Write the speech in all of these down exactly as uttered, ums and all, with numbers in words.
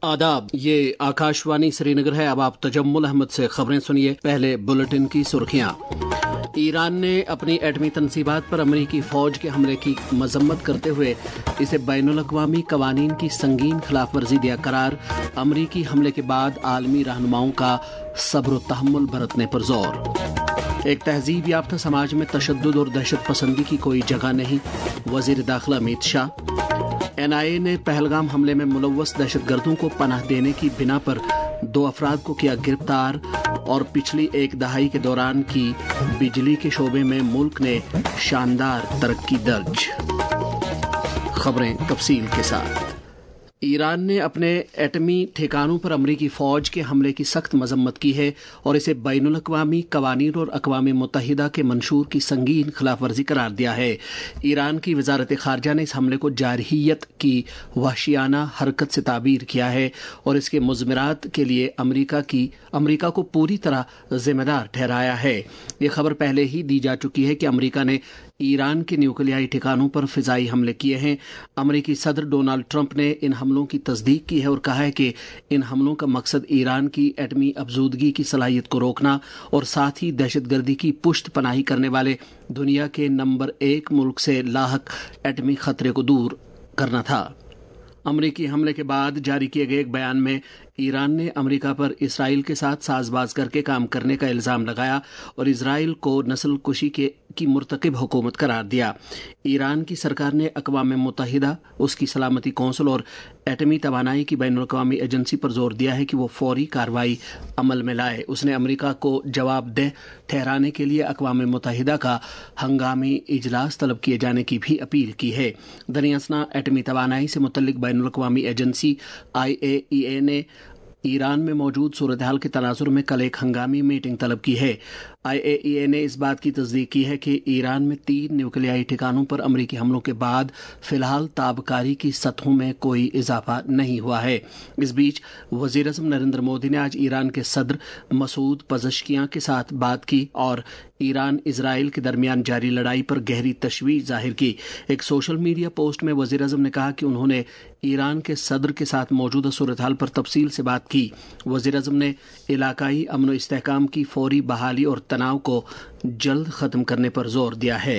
आदाब, ये आकाशवाणी श्रीनगर है। अब आप तजम्मुल अहमद से खबरें सुनिए। पहले बुलेटिन की सुर्खियां। ईरान ने अपनी एटमी तनसीबात पर अमरीकी फौज के हमले की मजम्मत करते हुए इसे बैनुल-अक़वामी कवानीन की संगीन खिलाफ वर्जी दिया करार। अमरीकी हमले के बाद आलमी रहनुमाओं का सब्र व तहम्मुल बरतने पर जोर। एक तहजीब याफ्ता समाज में तशद्दुद और दहशत पसंदी की कोई जगह नहीं, वज़ीर दाखिला Amit Shah. N I A ने पहलगाम हमले में मुलव्वस दहशतगर्दों को पनाह देने की बिना पर दो अफराद को किया गिरफ्तार। और पिछली एक दहाई के दौरान की बिजली के शोबे में मुल्क ने शानदार तरक्की दर्ज। खबरें तफसील के साथ। ईरान ने अपने एटमी ठिकानों पर अमरीकी फौज के हमले की सख्त मजम्मत की है और इसे बैनुल-अक़वामी कवानीन और अक़वाम मुत्तहिदा के मंशूर की संगीन खिलाफ वर्जी करार दिया है। ईरान की वजारत खारजा ने इस हमले को जारहियत की वहशियाना हरकत से ताबीर किया है और इसके मुज़मिरात के लिए अमरीका की अमरीका को पूरी तरह जिम्मेदार ठहराया है। ये खबर पहले ही दी जा चुकी है कि अमरीका ने ईरान के न्यूक्लियाई ठिकानों पर फिजाई हमले किए हैं। अमरीकी सदर डोनाल्ड ट्रंप ने इन हमलों की तस्दीक की है और कहा है कि इन हमलों का मकसद ईरान की एटमी अफजूदगी की सलाहियत को रोकना और साथ ही दहशतगर्दी की पुश्त पनाही करने वाले दुनिया के नंबर एक मुल्क से लाहक एटमी खतरे को दूर करना था। अमरीकी हमले के बाद जारी किए गए एक बयान में ईरान ने अमेरिका पर इसराइल के साथ साजबाज करके काम करने का इल्ज़ाम लगाया और इसराइल को नस्ल कुशी के की मुर्तकिब हुकूमत करार दिया। ईरान की सरकार ने अक़वाम मुत्तहिदा, उसकी सलामती कौंसिल और एटमी तवानाई की बैनुल-अक़वामी एजेंसी पर जोर दिया है कि वो फौरी कार्रवाई अमल में लाए। उसने अमेरिका को जवाबदेह ठहराने के लिए अक़वाम मुत्तहिदा का हंगामी इजलास तलब किए जाने की भी अपील की है। दरियासना एटमी तवानाई से मुतल्लिक बैनुल-अक़वामी एजेंसी आई ए ई ए ने ईरान में मौजूद सूरत हाल के तनाजुर में कल एक हंगामी मीटिंग तलब की है। आई ए ई ए ने इस बात की तस्दीक की है कि ईरान में तीन न्यूक्लियाई ठिकानों पर अमरीकी हमलों के बाद फिलहाल ताबकारी की सतहों में कोई इजाफा नहीं हुआ है। इस बीच वज़ीर-ए-आज़म नरेंद्र मोदी ने आज ईरान के सदर मसूद पज़ेश्कियां के साथ बात की और ईरान इजराइल के दरमियान जारी लड़ाई पर गहरी तशवीश जाहिर की। एक सोशल मीडिया पोस्ट में वज़ीर-ए-आज़म ने कहा कि उन्होंने ईरान के सदर के साथ मौजूदा सूरत हाल पर तफसील से बात की। वज़ीर-ए-आज़म ने इलाकाई अमन व इस्तेहकाम की फौरी बहाली और तनाव को जल्द खत्म करने पर जोर दिया है।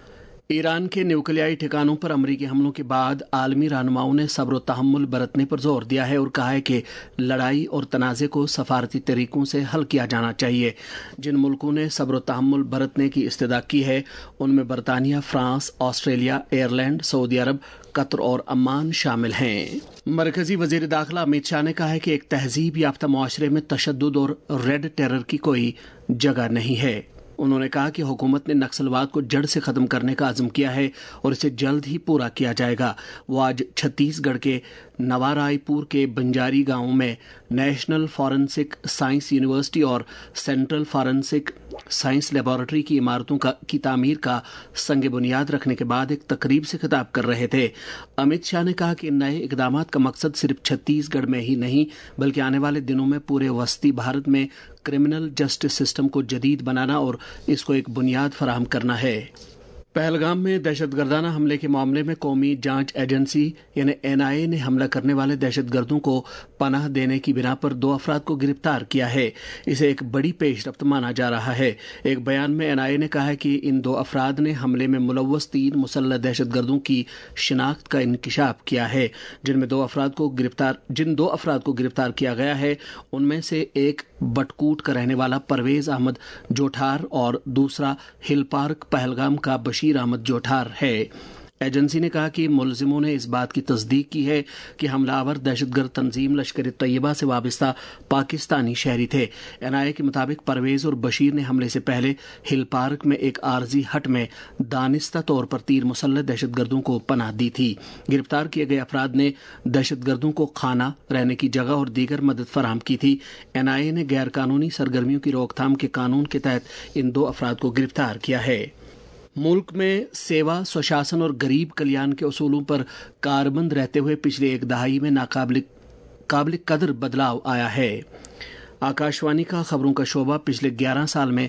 ईरान के न्यूक्लियाई ठिकानों पर अमरीकी हमलों के बाद आलमी रहनुमाओं ने सब्र व तहम्मुल बरतने पर जोर दिया है और कहा है कि लड़ाई और तनाज़े को सफारती तरीकों से हल किया जाना चाहिए। जिन मुल्कों ने सब्र व तहम्मुल बरतने की इस्तदा की है उनमें बरतानिया, फ्रांस, ऑस्ट्रेलिया, आयरलैंड, सऊदी अरब, कतर और अम्मान शामिल हैं। मरकजी वज़ीर दाखिला अमित शाह ने कहा है कि एक तहजीब याफ्ता मुआशरे में तशद्दुद और रेड टेरर की कोई जगह नहीं है। उन्होंने कहा कि हुकूमत ने नक्सलवाद को जड़ से खत्म करने का अज़्म किया है और इसे जल्द ही पूरा किया जाएगा। वो आज छत्तीसगढ़ के नवारायपुर के बंजारी गांव में नेशनल फॉरेंसिक साइंस यूनिवर्सिटी और सेंट्रल फॉरेंसिक साइंस लेबोरेटरी की इमारतों का की तामीर का संग बुनियाद रखने के बाद एक तकरीब से खिताब कर रहे थे। अमित शाह ने कहा कि इन नए इकदामात का मकसद सिर्फ छत्तीसगढ़ में ही नहीं बल्कि आने वाले दिनों में पूरे वस्ती भारत में क्रिमिनल जस्टिस सिस्टम को जदीद बनाना और इसको एक बुनियाद फराहम करना है। पहलगाम में दहशतगर्दाना हमले के मामले में कौमी जांच एजेंसी यानी एन आई ए ने हमला करने वाले दहशतगर्दों को पनाह देने की बिना पर दो अफराद को गिरफ्तार किया है। इसे एक बड़ी पेशरफ्त माना जा रहा है। एक बयान में एन आई ए ने कहा है कि इन दो अफराद ने हमले में मुलव्वस तीन मुसल्लह दहशतगर्दों की शिनाख्त का इंकिशाफ किया है। जिनमें दो अफराद को गिरफ्तार जिन दो अफराद को गिरफ्तार किया गया है उनमें से एक बटकूट का रहने वाला परवेज अहमद जोठार और दूसरा हिल पार्क पहलगाम का बशीर अहमद जोठार है। एजेंसी ने कहा कि मुलजिमों ने इस बात की तस्दीक की है कि हमलावर दहशतगर्द तंजीम लश्कर तैयबा से वाबस्ता पाकिस्तानी शहरी थे। एन आई ए के मुताबिक परवेज और बशीर ने हमले से पहले हिल पार्क में एक आरजी हट में दानिस्ता तौर पर तीन मुसल्लह दहशतगर्दों को पनाह दी थी। गिरफ्तार किए गए अफराद ने दहशतगर्दों को खाना, रहने की जगह और दीगर मदद फराहम की थी। एन आई ए ने गैर कानूनी सरगर्मियों की रोकथाम के कानून के तहत इन दो अफराद को गिरफ्तार किया है। मुल्क में सेवा, स्वशासन और गरीब कल्याण के उसूलों पर कारबंद रहते हुए पिछले एक दहाई में नाकाबिल काबिल कदर बदलाव आया है। आकाशवाणी का खबरों का शोबा पिछले ग्यारह साल में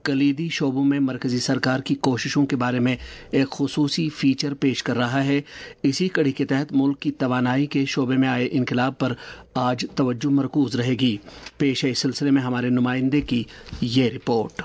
کلیدی شعبوں میں مرکزی سرکار کی کوششوں کے بارے میں ایک خصوصی فیچر پیش کر رہا ہے۔ اسی کڑی کے تحت ملک کی توانائی کے شعبے میں آئے انقلاب پر آج توجہ مرکوز رہے گی۔ پیش ہے اس سلسلے میں ہمارے نمائندے کی یہ رپورٹ۔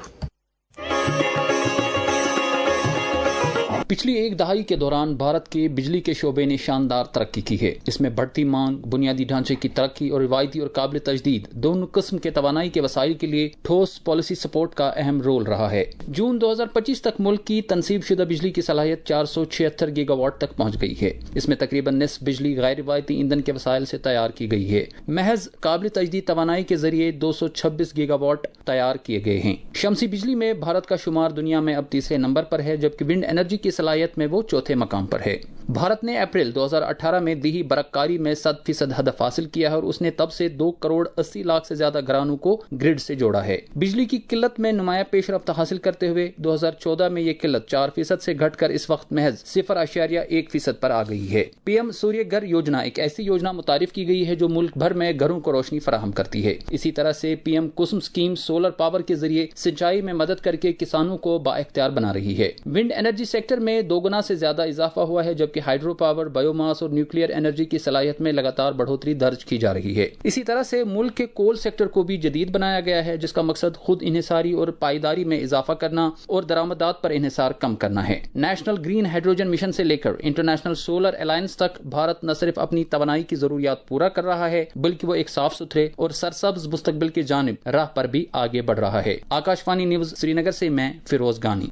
پچھلی ایک دہائی کے دوران بھارت کے بجلی کے شعبے نے شاندار ترقی کی ہے۔ اس میں بڑھتی مانگ، بنیادی ڈھانچے کی ترقی اور روایتی اور قابل تجدید دونوں قسم کے توانائی کے وسائل کے لیے ٹھوس پالیسی سپورٹ کا اہم رول رہا ہے۔ جون دو ہزار پچیس تک ملک کی تنصیب شدہ بجلی کی صلاحیت چار سو چھہتر گیگا واٹ تک پہنچ گئی ہے۔ اس میں تقریباً نصف بجلی غیر روایتی ایندھن کے وسائل سے تیار کی گئی ہے۔ محض قابل تجدید توانائی کے ذریعے دو سو چھبیس گیگا واٹ تیار کیے گئے ہیں۔ شمسی بجلی میں بھارت کا شمار دنیا میں اب تیسرے نمبر پر ہے، جبکہ ونڈ انرجی کی صلاحیت میں وہ چوتھے مقام پر ہے۔ بھارت نے اپریل دو ہزار اٹھارہ میں دیہی برق کاری میں صد فیصد ہدف حاصل کیا ہے اور اس نے تب سے دو کروڑ اسی لاکھ سے زیادہ گھرانوں کو گرڈ سے جوڑا ہے۔ بجلی کی قلت میں نمایاں پیش رفت حاصل کرتے ہوئے دو ہزار چودہ میں یہ قلت چار فیصد سے گھٹ کر اس وقت محض صفر اشاریہ ایک فیصد پر آ گئی ہے۔ پی ایم سوریہ گھر یوجنا ایک ایسی یوجنا متعارف کی گئی ہے جو ملک بھر میں گھروں کو روشنی فراہم کرتی ہے۔ اسی طرح سے P M Kusum scheme solar power کے ذریعے سنچائی میں مدد کر کے کسانوں کو بااختیار بنا رہی ہے۔ ونڈ انرجی سیکٹر میں دو گنا سے زیادہ اضافہ ہوا ہے، جبکہ ہائیڈرو پاور، بایو ماس اور نیوکلیئر انرجی کی صلاحیت میں لگاتار بڑھوتری درج کی جا رہی ہے۔ اسی طرح سے ملک کے کول سیکٹر کو بھی جدید بنایا گیا ہے، جس کا مقصد خود انحصاری اور پائیداری میں اضافہ کرنا اور درآمدات پر انحصار کم کرنا ہے۔ نیشنل گرین ہائیڈروجن مشن سے لے کر انٹرنیشنل سولر الائنس تک بھارت نہ صرف اپنی توانائی کی ضروریات پورا کر رہا ہے، بلکہ وہ ایک صاف ستھرے اور سرسبز مستقبل کی جانب راہ پر بھی آگے بڑھ رہا ہے۔ آکاش وانی نیوز سری نگر سے میں فیروز گانی۔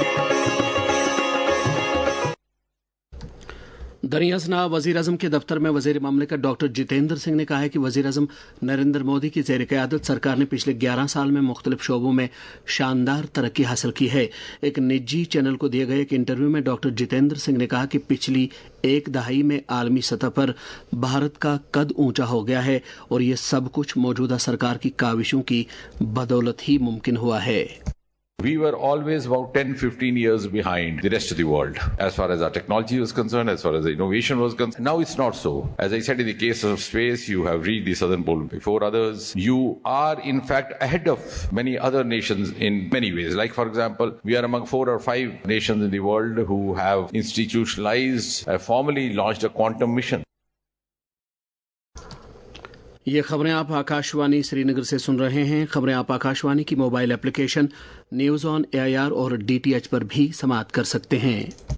دریاسنا وزیر اعظم کے دفتر میں وزیر مملکت ڈاکٹر جتیندر سنگھ نے کہا ہے کہ وزیر اعظم نریندر مودی کی زیر قیادت سرکار نے پچھلے گیارہ سال میں مختلف شعبوں میں شاندار ترقی حاصل کی ہے۔ ایک نجی چینل کو دیے گئے ایک انٹرویو میں ڈاکٹر جتیندر سنگھ نے کہا کہ پچھلی ایک دہائی میں عالمی سطح پر بھارت کا قد اونچا ہو گیا ہے اور یہ سب کچھ موجودہ سرکار کی کاوشوں کی بدولت ہی ممکن ہوا ہے۔ We were always about ten to fifteen years behind the rest of the world as far as our technology was concerned, as far as the innovation was concerned. Now it's not so. As I said, in the case of space, you have reached the southern pole before others. You are in fact ahead of many other nations in many ways. Like for example, we are among four or five nations in the world who have institutionalized, uh, formally launched a quantum mission. یہ خبریں آپ آکاش وانی سری نگر سے سن رہے ہیں۔ خبریں آپ آکاش وانی کی mobile application news on A I R اور ڈی ٹی ایچ پر بھی سماعت کر سکتے ہیں۔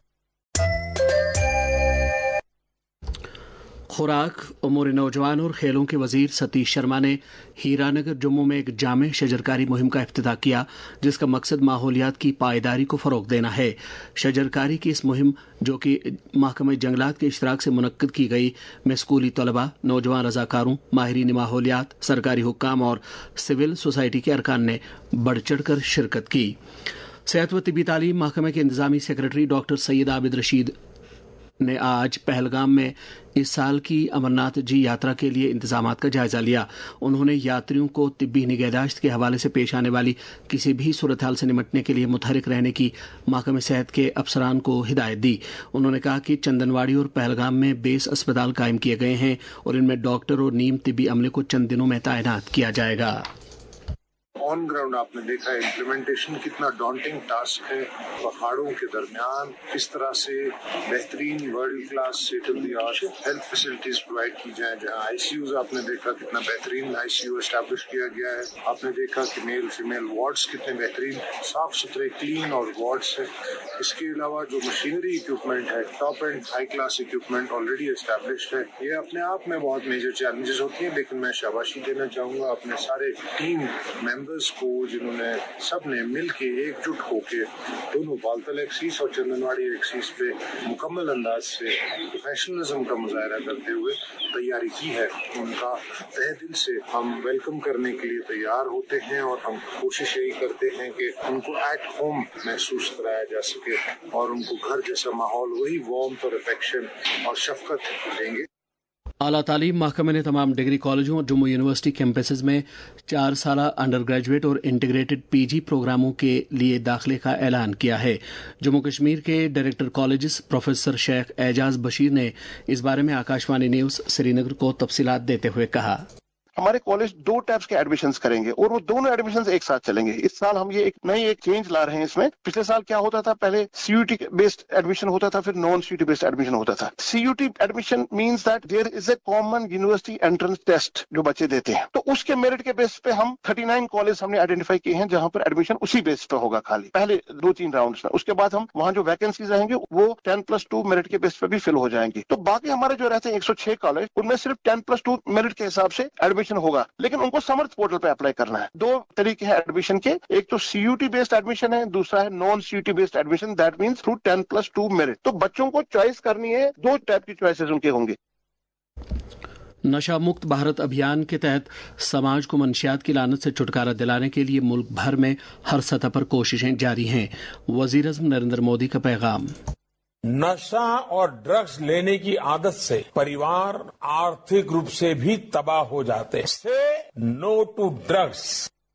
خوراک، امور نوجوان اور کھیلوں کے وزیر ستیش شرما نے ہیرا نگر جموں میں ایک جامع شجرکاری مہم کا افتتاح کیا، جس کا مقصد ماحولیات کی پائیداری کو فروغ دینا ہے۔ شجرکاری کی اس مہم، جو کہ محکمہ جنگلات کے اشتراک سے منعقد کی گئی، میں اسکولی طلباء، نوجوان رضاکاروں، ماہرین ماحولیات، سرکاری حکام اور سول سوسائٹی کے ارکان نے بڑھ چڑھ کر شرکت کی۔ صحت و طبی تعلیم محکمہ کے انتظامی سیکرٹری ڈاکٹر سید عابد رشید نے آج پہلگام میں اس سال کی امرناتھ جی یاترا کے لیے انتظامات کا جائزہ لیا۔ انہوں نے یاتریوں کو طبی نگہداشت کے حوالے سے پیش آنے والی کسی بھی صورتحال سے نمٹنے کے لیے متحرک رہنے کی محکمہ صحت کے افسران کو ہدایت دی۔ انہوں نے کہا کہ چندنواڑی اور پہلگام میں بیس اسپتال قائم کیے گئے ہیں اور ان میں ڈاکٹر اور نیم طبی عملے کو چند دنوں میں تعینات کیا جائے گا۔ آن گراؤنڈ آپ نے دیکھا ہے امپلیمنٹیشن کتنا ڈانٹنگ ٹاسک ہے، پہاڑوں کے درمیان کس طرح سے بہترین world class state of the art health facilities provide کی جائیں۔ جہاں آئی سی یوز آپ نے دیکھا کتنا بہترین آئی سی یو اسٹیبلش کیا گیا ہے۔ آپ نے دیکھا کہ میل فیمیل وارڈس کتنے بہترین صاف ستھرے کلین اور وارڈس ہیں۔ اس کے علاوہ جو مشینری اکوپمنٹ ہے، top and high class equipment already established ہے۔ یہ اپنے آپ میں بہت میجر چیلنجز ہوتی ہیں، لیکن میں شاباشی دینا چاہوں گا اپنے سارے ٹیم ممبرز کو، جنہوں نے سب نے مل کے ایک جٹ ہو کے دونوں بالتل ایکسیس اور چندنواڑی ایکسیس پہ مکمل انداز سے پروفیشنلزم کا مظاہرہ کرتے ہوئے تیاری کی ہے۔ ان کا تہ دل سے ہم ویلکم کرنے کے لیے تیار ہوتے ہیں اور ہم کوشش یہی کرتے ہیں کہ ان کو ایٹ ہوم محسوس کرایا جا سکے اور ان کو گھر جیسا ماحول، وہی وارمتھ اور افیکشن اور شفقت دیں گے۔ اعلیٰ تعلیم محکمہ نے تمام ڈگری کالجوں اور جموں یونیورسٹی کیمپسز میں چار سالہ انڈر گریجویٹ اور انٹیگریٹڈ پی جی پروگراموں کے لیے داخلے کا اعلان کیا ہے۔ جموں کشمیر کے ڈائریکٹر کالجز پروفیسر شیخ اعجاز بشیر نے اس بارے میں آکاش وانی نیوز سری نگر کو تفصیلات دیتے ہوئے کہا۔ हमारे कॉलेज दो टाइप्स के एडमिशंस करेंगे और वो दोनों एडमिशंस एक साथ चलेंगे। इस साल हम ये एक नई एक चेंज ला रहे हैं इसमें। पिछले साल क्या होता था, पहले सीयूटी बेस्ड एडमिशन होता था, फिर नॉन सीयूटी बेस्ड एडमिशन होता था। CUET admission means that there is a common university entrance test जो बच्चे देते हैं, तो उसके मेरिट के बेस पे हम उनतालीस कॉलेज हमने आइडेंटिफाई किए हैं जहां पर एडमिशन उसी बेस पे होगा खाली पहले दो तीन राउंड्स में। उसके बाद हम वहां जो वैकेंसीज रहेंगे वो टेन प्लस टू मेरिट के बेस पे भी फिल हो जाएंगी। तो बाकी हमारे जो रहते हैं एक सौ छह कॉलेज, उनमें सिर्फ टेन प्लस टू मेरिट के हिसाब से एडमिशन होगा, लेकिन उनको समर्थ पोर्टल पे अप्लाई करना है। दो तरीके हैं एडमिशन के, एक तो सीयूटी बेस्ड एडमिशन है, दूसरा है non CUET based admission, that means through ten plus two merit. तो बच्चों को चॉइस करनी है, दो टाइप की चॉइसेस उनके होंगे। नशा मुक्त भारत अभियान के तहत समाज को मंशियात की लानत से छुटकारा दिलाने के लिए मुल्क भर में हर सतह पर कोशिशें जारी हैं। वजीर आज़म नरेंद्र मोदी का पैगाम। नशा और ड्रग्स लेने की आदत से परिवार आर्थिक रूप से भी तबाह हो जाते हैं। Say no to drugs.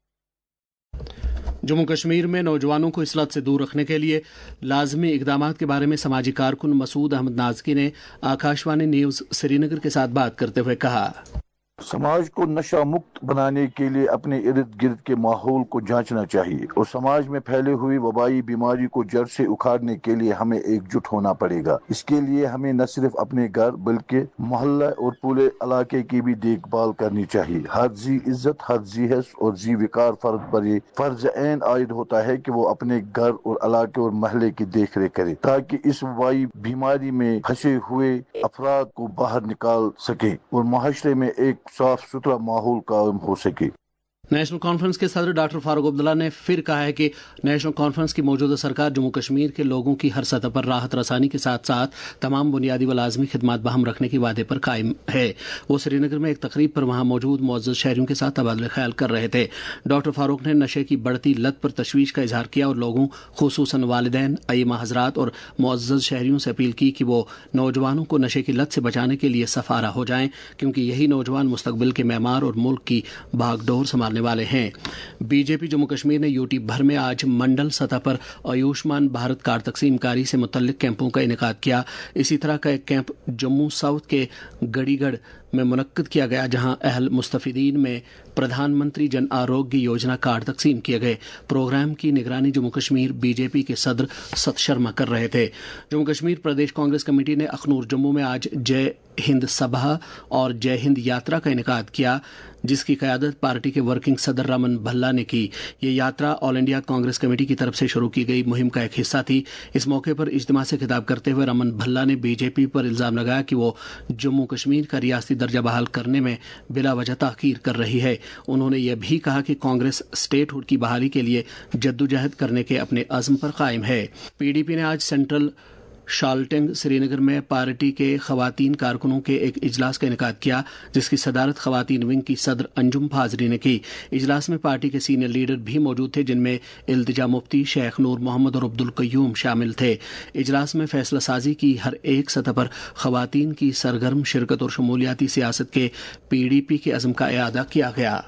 Jammu Kashmir में नौजवानों को इस लत से दूर रखने के लिए लाजमी इकदाम के बारे में समाजी कारकुन मसूद अहमद नाजकी ने आकाशवाणी न्यूज श्रीनगर के साथ बात करते हुए कहा, समाज को नशा मुक्त बनाने के लिए अपने इर्द गिर्द के माहौल को जांचना चाहिए और समाज में फैले हुई वबाई बीमारी को जड़ से उखाड़ने के लिए हमें एकजुट होना पड़ेगा। इसके लिए हमें न सिर्फ अपने घर बल्कि मोहल्ला और पूरे इलाके की भी देखभाल करनी चाहिए। हर जी इज्जत, हर जी हैस और जी विकार फर्द पर ये फर्ज ऐन आयद होता है कि वो अपने घर और इलाके और महल्ले की देख रेख करे ताकि इस वबाई बीमारी में फंसे हुए अफराद को बाहर निकाल सके और मुआशरे में एक साफ सुथरा माहौल कायम हो सके। नेशनल कॉन्फ्रेंस के सदर डॉक्टर फारूक अब्दुल्ला ने फिर कहा है कि नेशनल कॉन्फ्रेंस की मौजूदा सरकार जम्मू कश्मीर के लोगों की हर सतह पर राहत रसानी के साथ साथ तमाम बुनियादी व लाजमी खिदमात बहाल रखने के वादे पर कायम है। वो श्रीनगर में एक तकरीब पर वहां मौजूद मुअज़्ज़ज़ शहरियों के साथ तबादला ख्याल कर रहे थे। डॉक्टर फारूक ने नशे की बढ़ती लत पर तशवीश का इजहार किया और लोगों खुसूसन वालिदैन, अइमा हजरात और मुअज़्ज़ज़ शहरियों से अपील की कि वो नौजवानों को नशे की लत से बचाने के लिए सफारा हो जाएं, क्योंकि यही नौजवान मुस्तकबिल के मेमार और मुल्क की भागडोर संभालने वाले हैं। बीजेपी जम्मू कश्मीर ने यूटी भर में आज मंडल सतह पर आयुष्मान भारत कार्ड तकसीमकारी से मुतल्लिक कैंपों का इनेकाद किया। इसी तरह का एक कैंप जम्मू साउथ के गढ़ीगढ़ में मुनक्किद किया गया, जहां अहल मुस्तफिदीन में प्रधानमंत्री जन आरोग्य योजना कार्ड तकसीम किए गए। प्रोग्राम की निगरानी जम्मू कश्मीर बीजेपी के सदर सत शर्मा कर रहे थे। जम्मू कश्मीर प्रदेश कांग्रेस कमेटी ने अखनूर जम्मू में आज जय हिंद सभा और जय हिंद यात्रा का इनेकाद किया, जिसकी क़यादत पार्टी के वर्किंग सदर रमन भल्ला ने की। ये यात्रा ऑल इंडिया कांग्रेस कमेटी की तरफ से शुरू की गई मुहिम का एक हिस्सा थी। इस मौके पर इज्तिमा से खिताब करते हुए रमन भल्ला ने बीजेपी पर इल्जाम लगाया कि वो जम्मू कश्मीर का रियासती दर्जा बहाल करने में बिला वजह ताख़ीर कर रही है। उन्होंने यह भी कहा कि कांग्रेस स्टेटहुड की बहाली के लिए जद्दोजहद करने के अपने अज़्म पर कायम है। पीडीपी ने आज सेंट्रल शाल्टेंग श्रीनगर में पार्टी के खवातीन कारकुनों के एक इजलास का इनेकाद किया, जिसकी सदारत खवातीन विंग की सदर अंजुम फाजरी ने की। इजलास में पार्टी के सीनियर लीडर भी मौजूद थे, जिनमें इल्तिजा मुफ्ती, शेख नूर मोहम्मद और अब्दुल कयूम शामिल थे। इजलास में फैसला साजी की हर एक सतह पर खवातीन की सरगर्म शिरकत और शमूलियाती सियासत के पीडीपी के अज़्म का इआदा किया गया।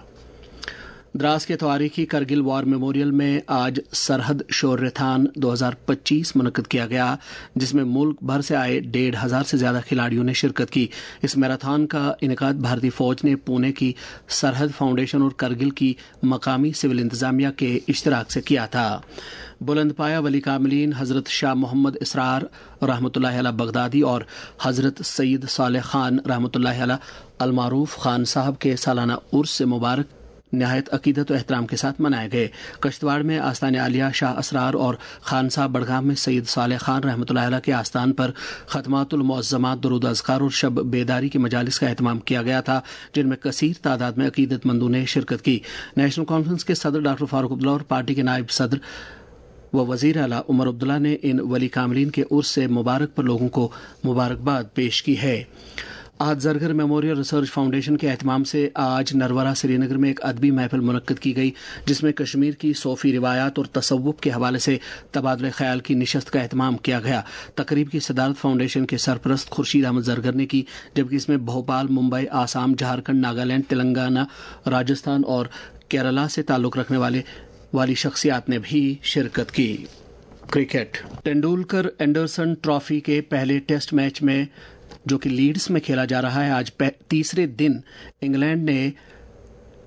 द्रास के तवारीखी करगिल वॉर मेमोरियल में आज सरहद शौर्यथान दो हज़ार पच्चीस मुनक्किद किया गया, जिसमें मुल्क भर से आए डेढ़ हजार से ज्यादा खिलाड़ियों ने शिरकत की। इस मैराथन का इनेकाद भारतीय फौज ने पुणे की सरहद फाउंडेशन और करगिल की मकामी सिविल इंतजामिया के इश्तराक से किया था। बुलंदपाया वली कामिलीन हजरत शाह मोहम्मद इसरार रहमतुल्लाह अलैह बगदादी और हजरत सईद सालेह खान रहमतुल्लाह अलैह अलमारूफ खान साहब के सालाना उर्स से मुबारक नहायत अकीदत और एहतराम के साथ मनाए गए। कश्तवाड़ में आस्तान आलिया शाह असरार और खान साहब बड़गाम में सईद सालेह खान रहमतुल्लाह अलैह के आस्थान पर खतमातुल मुअज़्ज़मात, दुरूद अज़कार और शब बेदारी की मजालिस का एहतमाम किया गया था, जिनमें कसीर तादाद में अकीदतमंदों ने शिरकत की। नेशनल कॉन्फ्रेंस के सदर डॉक्टर फारूक अब्दुल्ला और पार्टी के नायब सदर व वजीर आला उमर अब्दुल्ला ने इन वली कामिलीन के उर्स से मुबारक पर लोगों को मुबारकबाद पेश की है। आज जरगर मेमोरियल रिसर्च फाउंडेशन के एहतमाम से आज नरवरा श्रीनगर में एक अदबी महफिल मुनक्किद की गई, जिसमें कश्मीर की सोफ़ी रिवायात और तसव्वुफ़ के हवाले से तबादला ख्याल की निशस्त का एहतमाम किया गया। तकरीब की सदारत फाउंडेशन के सरपरस्त खुर्शीद अहमद जरगर ने की, जबकि इसमें भोपाल, मुंबई, आसाम, झारखंड, नागालैंड, तेलंगाना, राजस्थान और केरला से ताल्लुक़ रखने वाले वाली शख्सियात ने भी शिरकत की। क्रिकेट। तेंदुलकर एंडरसन ट्रॉफी के पहले टेस्ट मैच में, जो कि लीड्स में खेला जा रहा है, आज तीसरे दिन इंग्लैंड ने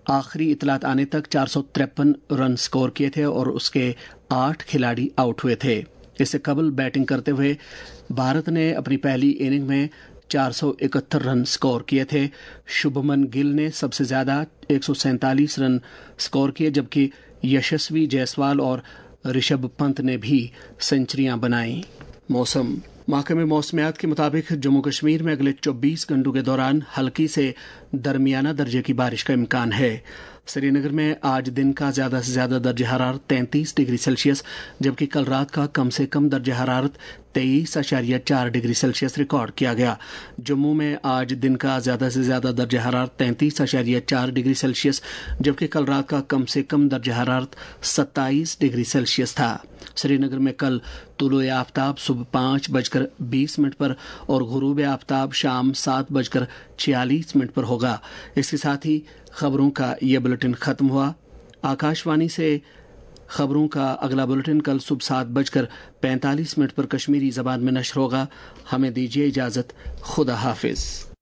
आखिरी इतलात आने तक चार सौ तिरपन रन स्कोर किए थे और उसके आठ खिलाड़ी आउट हुए थे। इससे कबल बैटिंग करते हुए भारत ने अपनी पहली इनिंग में चार सौ इकहत्तर रन स्कोर किए थे। शुभमन गिल ने सबसे ज्यादा एक सौ सैंतालीस रन स्कोर किए, जबकि यशस्वी जायसवाल और ऋषभ पंत ने भी सेंचुरियां बनाई। मौसम महकमे मौसमियात के मुताबिक जम्मू कश्मीर में अगले चौबीस घंटों के दौरान हल्की से दरमियाना दर्जे की बारिश का इम्कान है। श्रीनगर में आज दिन का ज्यादा से ज्यादा दर्जा हरारत तैंतीस डिग्री सेल्सियस, जबकि कल रात का कम से कम दर्जा हरारत तेईस अशारिया चार डिग्री सेल्सियस रिकॉर्ड किया गया। जम्मू में आज दिन का ज्यादा से ज्यादा दर्जा हरारत तैंतीस अशारिया चार डिग्री सेल्सियस, जबकि कल रात का कम से कम दर्जा हरारत सत्ताईस डिग्री सेल्सियस था। श्रीनगर में कल तुलुए आफ्ताब सुबह पाँच बजकर बीस मिनट पर और गुरूब आफ्ताब शाम सात बजकर छियालीस मिनट पर होगा। इसके साथ ही खबरों का यह बुलेटिन खत्म हुआ। आकाशवाणी से खबरों का अगला बुलेटिन कल सुबह सात बजकर पैंतालीस मिनट पर कश्मीरी जबान में नश्र होगा। हमें दीजिए इजाजत। खुदा हाफिज।